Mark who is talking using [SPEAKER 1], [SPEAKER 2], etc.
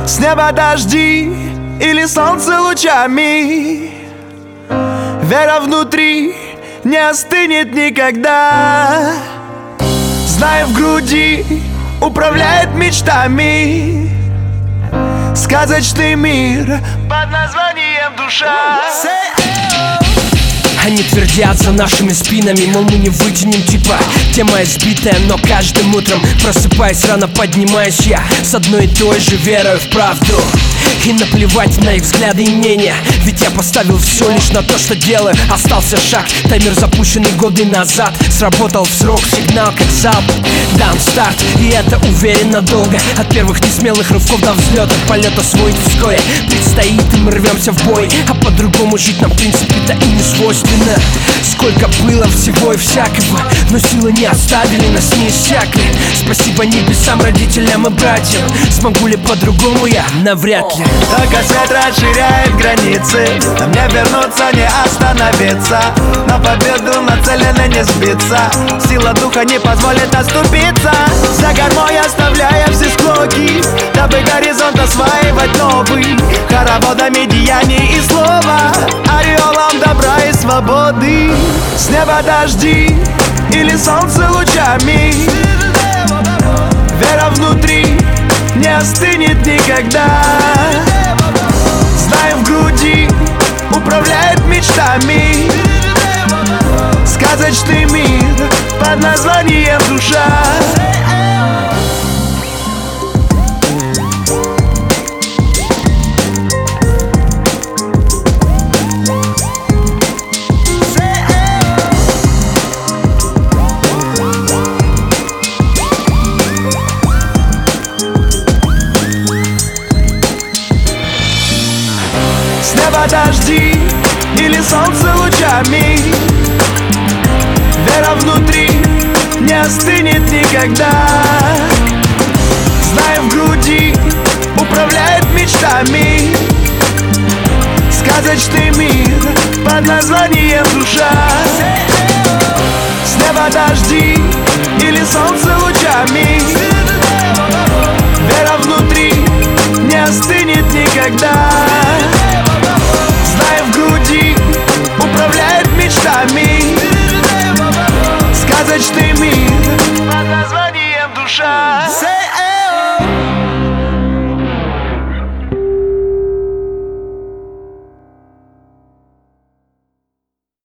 [SPEAKER 1] С неба дожди или солнце лучами, вера внутри не остынет никогда. Знай, в груди управляет мечтами сказочный мир под названием душа.
[SPEAKER 2] Они твердят за нашими спинами, мол, мы не вытянем типа. Тема избитая, но каждым утром просыпаясь рано, поднимаюсь я с одной и той же верой в правду. И наплевать на их взгляды и мнения, ведь я поставил все лишь на то, что делаю. Остался шаг, таймер запущенный годы назад. Сработал взрыв, сигнал как залп. Дан старт, и это уверенно долго. От первых несмелых рывков до взлета, полета свой вскоре предстоит, и мы рвемся в бой. А по-другому жить нам в принципе-то и не свойственно. Сколько было всего и всякого, но силы не оставили, нас не иссякли. Спасибо небесам, родителям и братьям. Смогу ли по-другому я? Навряд ли.
[SPEAKER 1] Только свет расширяет границы, нам не вернуться, не остановиться. На победу нацелены, не сбиться. Сила духа не позволит оступиться. За кормой оставляя все склоки, дабы горизонт осваивать новый. Хороводами деяний и слова, ореолом добра и свободы. С неба дожди или солнце лучами, вера внутри не остынет никогда. Знай, в груди управляет мечтами сказочный мир под названием душа. С неба дожди или солнце лучами, вера внутри не остынет никогда. Знай, в груди управляет мечтами сказочный мир под названием душа. С неба дожди